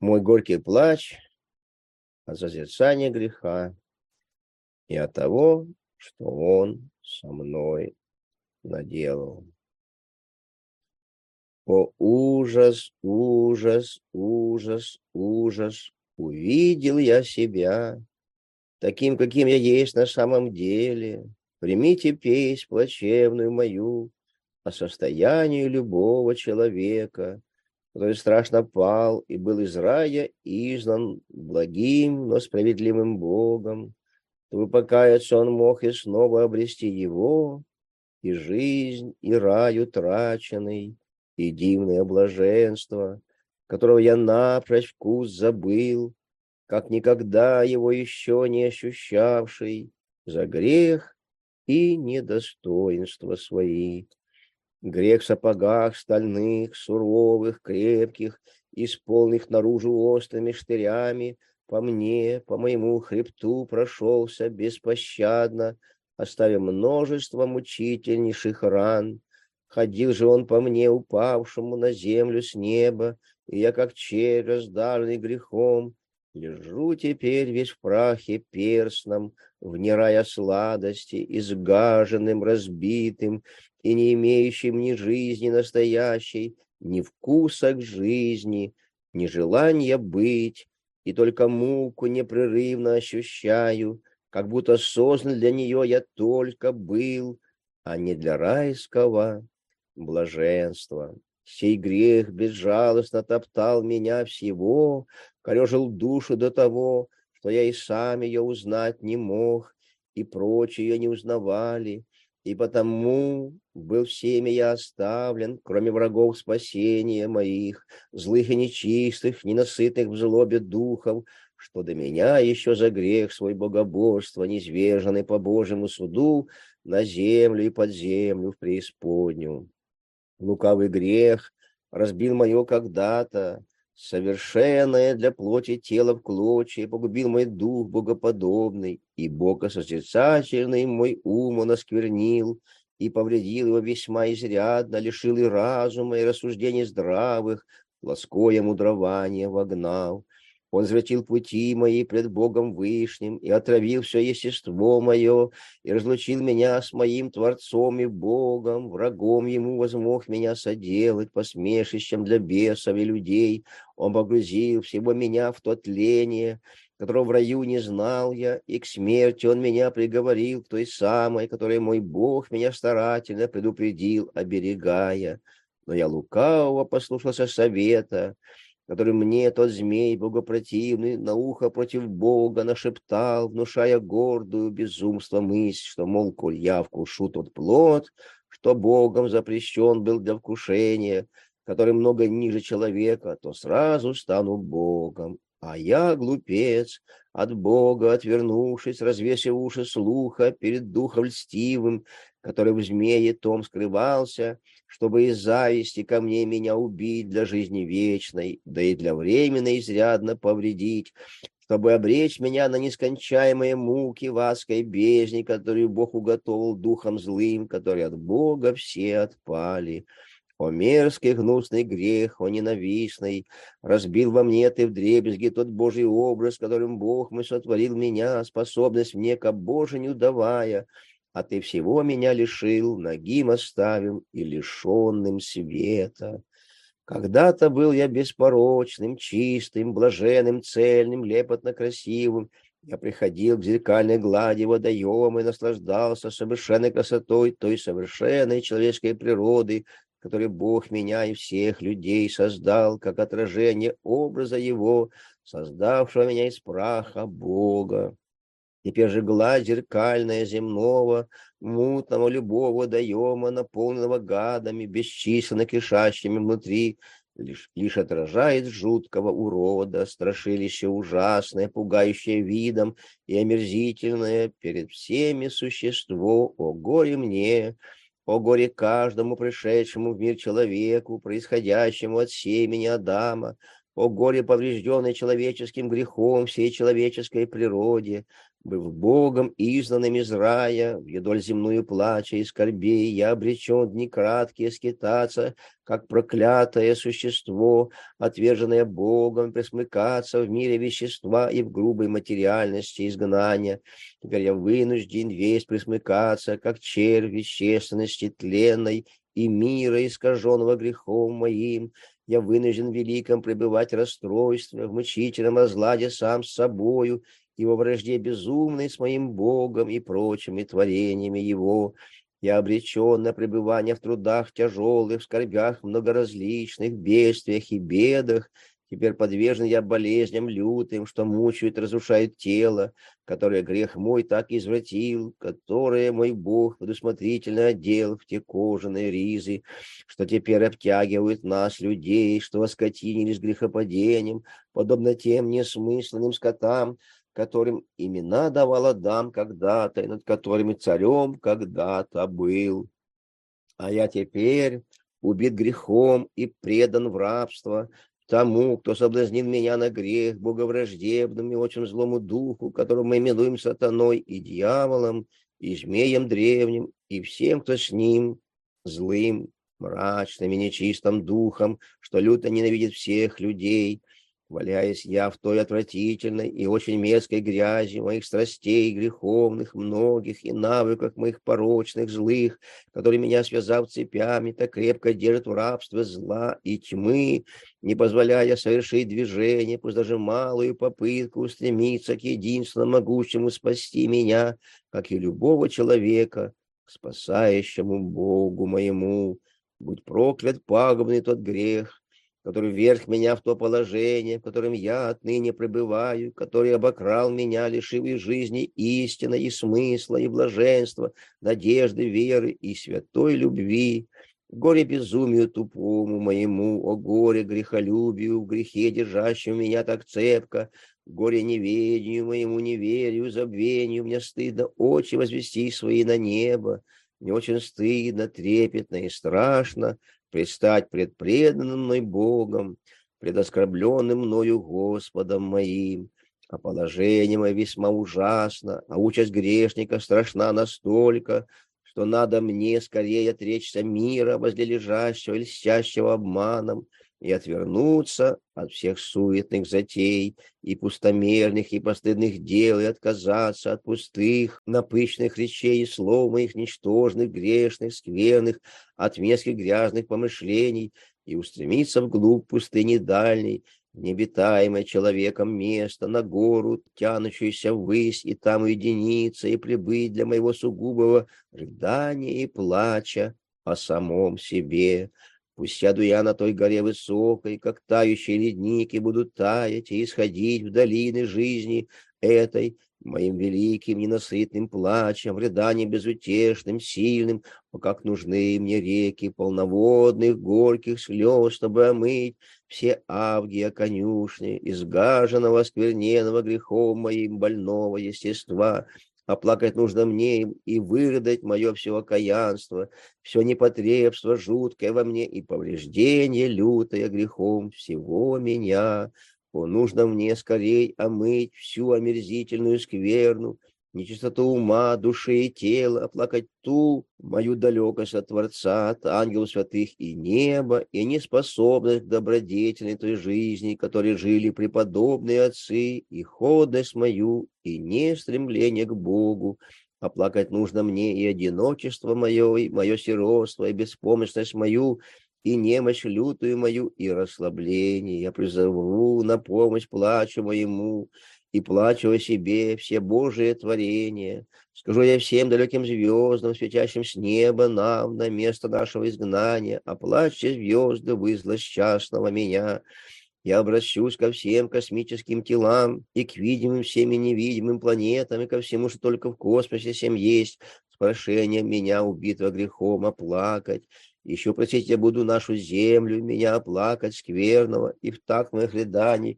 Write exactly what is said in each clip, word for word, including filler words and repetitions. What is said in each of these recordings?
Мой горький плач от созерцания греха и от того, что он со мной наделал. О, ужас, ужас, ужас, ужас! Увидел я себя таким, каким я есть на самом деле. Примите песнь плачевную мою о состоянии любого человека, который страшно пал и был из рая изгнан благим, но справедливым Богом, чтобы покаяться он мог и снова обрести его, и жизнь, и рай утраченный, и дивное блаженство, которого я напрочь вкус забыл, как никогда его еще не ощущавший, за грех и недостоинство свои. Грех в сапогах стальных, суровых, крепких, исполненных наружу острыми штырями, по мне, по моему хребту прошелся беспощадно, оставив множество мучительнейших ран. Ходил же он по мне, упавшему на землю с неба, и я, как червь, раздавленный грехом, лежу теперь весь в прахе перстном, вне рая сладости, изгаженным, разбитым, и не имеющим ни жизни настоящей, ни вкуса к жизни, ни желания быть, и только муку непрерывно ощущаю, как будто создан для нее я только был, а не для райского блаженства. Сей грех безжалостно топтал меня всего, корежил душу до того, что я и сам ее узнать не мог, и прочие ее не узнавали, и потому был всеми я оставлен, кроме врагов спасения моих, злых и нечистых, ненасытных в злобе духов, что до меня еще за грех свой богоборство, низверженный по Божьему суду, на землю и под землю в преисподнюю. Лукавый грех разбил мое когда-то совершенное для плоти тело в клочья, погубил мой дух богоподобный, и богосозерцательный мой ум он осквернил, и повредил его весьма изрядно, лишил и разума, и рассуждений здравых, плоское мудрование вогнал. Он извратил пути мои пред Богом Вышним, и отравил все естество мое, и разлучил меня с моим Творцом и Богом, врагом ему возмог меня соделать, посмешищем для бесов и людей. Он погрузил всего меня в то тление, которого в раю не знал я, и к смерти он меня приговорил, к той самой, которой мой Бог меня старательно предупредил, оберегая. Но я лукавого послушался совета, который мне тот змей богопротивный на ухо против Бога нашептал, внушая гордую безумство мысль, что, мол, коль я вкушу тот плод, что Богом запрещен был для вкушения, который много ниже человека, то сразу стану Богом. А я, глупец, от Бога отвернувшись, развесив уши слуха перед духом льстивым, который в змее том скрывался, чтобы из зависти ко мне меня убить для жизни вечной, да и для временной изрядно повредить, чтобы обречь меня на нескончаемые муки в адской бездне, которую Бог уготовил духом злым, которые от Бога все отпали. О мерзкий гнусный грех, о ненавистный, разбил во мне ты вдребезги тот Божий образ, которым Бог мой сотворил меня, способность мне к обожению давая, а ты всего меня лишил, нагим оставил и лишенным света. Когда-то был я беспорочным, чистым, блаженным, цельным, лепотно красивым. Я приходил к зеркальной глади водоема и наслаждался совершенной красотой той совершенной человеческой природы, который Бог меня и всех людей создал, как отражение образа Его, создавшего меня из праха Бога. Теперь же гладь зеркальная земного, мутного любого водоема, наполненного гадами, бесчисленно кишащими внутри, лишь, лишь отражает жуткого урода, страшилище ужасное, пугающее видом и омерзительное перед всеми существо. О горе мне! О горе каждому пришедшему в мир человеку, происходящему от семени Адама! О горе, поврежденной человеческим грехом всей человеческой природе! Быв Богом изгнанным из рая, вдоль земную плача и скорбей, я обречен дни краткие скитаться, как проклятое существо, отверженное Богом, пресмыкаться в мире вещества и в грубой материальности изгнания. Теперь я вынужден весь пресмыкаться, как червь вещественности тленной и мира, искаженного грехом моим. Я вынужден в великом пребывать расстройстве, в мучительном разладе сам с собою, и во вражде безумной с моим Богом и прочими творениями Его. Я обречен на пребывание в трудах тяжелых, в скорбях многоразличных, бедствиях и бедах. Теперь подвержен я болезням лютым, что мучают, разрушают тело, которое грех мой так извратил, которое мой Бог предусмотрительно одел в те кожаные ризы, что теперь обтягивают нас, людей, что оскотинились грехопадением, подобно тем несмысленным скотам, которым имена давал Адам когда-то, и над которыми царем когда-то был. А я теперь убит грехом и предан в рабство тому, кто соблазнил меня на грех, боговраждебным и очень злому духу, которым мы именуем сатаной и дьяволом, и змеем древним, и всем, кто с ним, злым, мрачным и нечистым духом, что люто ненавидит всех людей. Валяясь я в той отвратительной и очень мерзкой грязи моих страстей греховных, многих и навыках моих порочных, злых, которые меня, связав цепями, так крепко держат в рабстве зла и тьмы, не позволяя совершить движение, пусть даже малую попытку устремиться к единственному могущему спасти меня, как и любого человека, к спасающему Богу моему. Будь проклят пагубный тот грех, который вверг меня в то положение, в котором я отныне пребываю, который обокрал меня, лишив и жизни истины, и смысла, и блаженства, надежды, веры и святой любви. Горе безумию тупому моему, о горе грехолюбию, в грехе держащему меня так цепко, горе неведению моему, неверию, забвению, мне стыдно очи возвести свои на небо, мне очень стыдно, трепетно и страшно предстать пред преданным мной Богом, пред оскорбленным мною Господом моим. А положение мое весьма ужасно, а участь грешника страшна настолько, что надо мне скорее отречься мира, возле лежащего и льстящего обманом, и отвернуться от всех суетных затей и пустомерных и постыдных дел, и отказаться от пустых, напыщенных речей и слов моих ничтожных, грешных, скверных, от мерзких грязных помышлений, и устремиться вглубь пустыни дальней, в необитаемое человеком место, на гору, тянущуюся ввысь, и там уединиться, и прибыть для моего сугубого рыдания и плача о самом себе. Пусть сяду я на той горе высокой, как тающие ледники будут таять и исходить в долины жизни этой, моим великим ненасытным плачем, рыданием безутешным, сильным, о, как нужны мне реки полноводных горьких слез, чтобы омыть все авгия конюшни, изгаженного, оскверненного грехом моим больного естества. Оплакать нужно мне и вырыдать мое все окаянство, все непотребство жуткое во мне и повреждение лютое грехом всего меня. О, нужно мне скорей омыть всю омерзительную скверну, нечистоту ума, души и тела, оплакать ту мою далекость от Творца, от ангелов святых и неба, и неспособность к добродетельной той жизни, которой жили преподобные отцы, и ходность мою, и не стремление к Богу. Оплакать нужно мне и одиночество мое, и мое сиротство, и беспомощность мою, и немощь лютую мою, и расслабление. Я призову на помощь плачу моему, и плачу о себе все Божие творения. Скажу я всем далеким звездам, светящим с неба нам на место нашего изгнания, оплачьте звезды вы злосчастного меня. Я обращусь ко всем космическим телам и к видимым всеми невидимым планетам, и ко всему, что только в космосе всем есть, с прошением меня, убитого грехом, оплакать. Еще просить я буду нашу землю, меня оплакать скверного, и в такт моих рыданий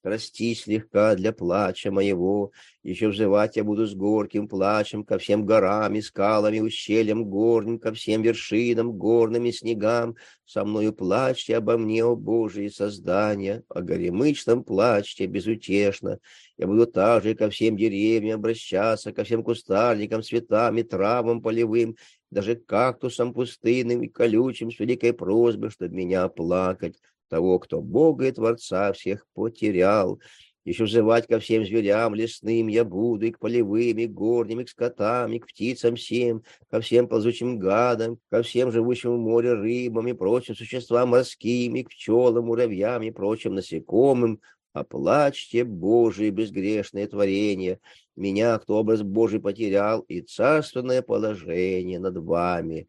Прости слегка для плача моего, еще взывать я буду с горьким плачем ко всем горам и скалам и ущельям горным, ко всем вершинам горным и снегам. Со мною плачьте обо мне, о Божие создание, о горемычном плачьте безутешно. Я буду также ко всем деревьям обращаться, ко всем кустарникам, цветам и травам полевым, даже к кактусам пустынным и колючим с великой просьбой, чтобы меня оплакать, того, кто Бога и Творца всех потерял. Еще взывать ко всем зверям лесным я буду, и к полевым, и к горним, и к скотам, и к птицам всем, ко всем ползучим гадам, ко всем живущим в море рыбам и прочим существам морским, и к пчелам, муравьям и прочим насекомым. Оплачьте, Божие безгрешное творение, меня, кто образ Божий потерял, и царственное положение над вами.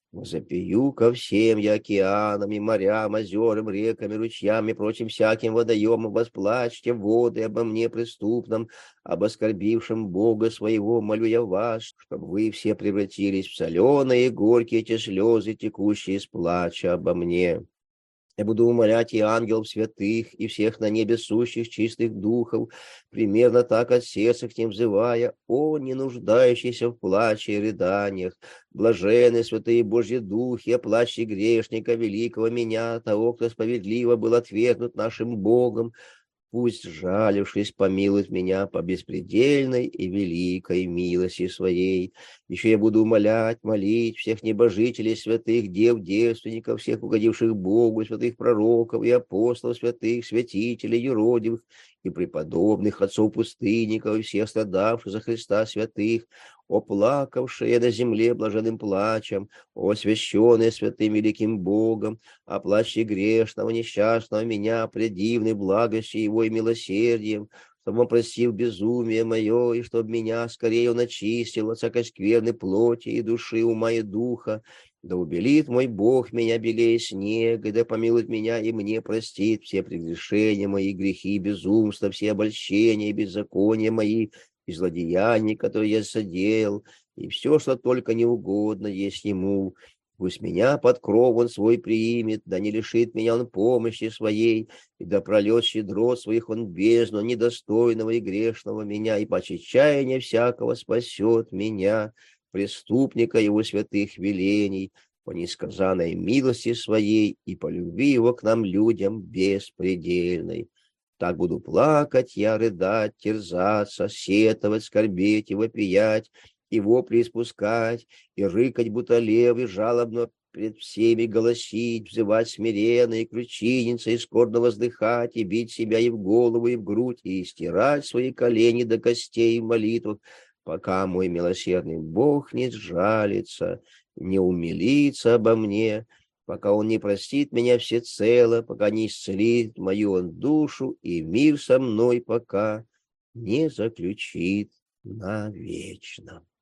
Запию ко всем я океанам и морям, озерам, рекам и ручьям и прочим всяким водоемам, восплачьте воды обо мне преступном, об оскорбившем Бога своего, молю я вас, чтобы вы все превратились в соленые и горькие эти слезы, текущие из плача обо мне. Я буду умолять и ангелов святых, и всех на небе сущих чистых духов, примерно так от сердца к ним взывая, о, не нуждающийся в плаче и рыданиях, блаженны святые Божьи духи, оплачьте грешника великого меня, того, кто справедливо был отвергнут нашим Богом. Пусть, жалившись, помилует меня по беспредельной и великой милости своей. Еще я буду умолять, молить всех небожителей, святых дев, девственников, всех угодивших Богу, святых пророков и апостолов, святых святителей, юродивых и преподобных отцов-пустынников, и всех страдавших за Христа святых, оплакавшие на земле блаженным плачем, о освященные святым великим Богом, оплачьте грешного, несчастного меня, предивной благостью его и милосердием, чтобы он простил безумие мое, и чтобы меня скорее он очистил от всякой скверной плоти и души, ума и духа. Да убелит мой Бог меня белее снега, и да помилует меня и мне простит все прегрешения мои, грехи, безумства, все обольщения и беззакония мои, и злодеяний, которые я содеял, и все, что только не угодно есть ему. Пусть меня под кров он свой приимет, да не лишит меня он помощи своей, и да прольет щедрот своих он бездну, недостойного и грешного меня, и по чаяния всякого спасет меня, преступника его святых велений, по несказанной милости своей и по любви его к нам, людям, беспредельной. Так буду плакать я, рыдать, терзаться, сетовать, скорбеть и вопиять, и вопли испускать, и рыкать, будто лев, и жалобно пред всеми голосить, взывать смиренно и ключиница, и скорбно воздыхать, и бить себя и в голову, и в грудь, и стирать свои колени до костей в молитвах, пока мой милосердный Бог не сжалится, не умилится обо мне, пока он не простит меня всецело, пока не исцелит мою он душу, и мир со мной пока не заключит навечно.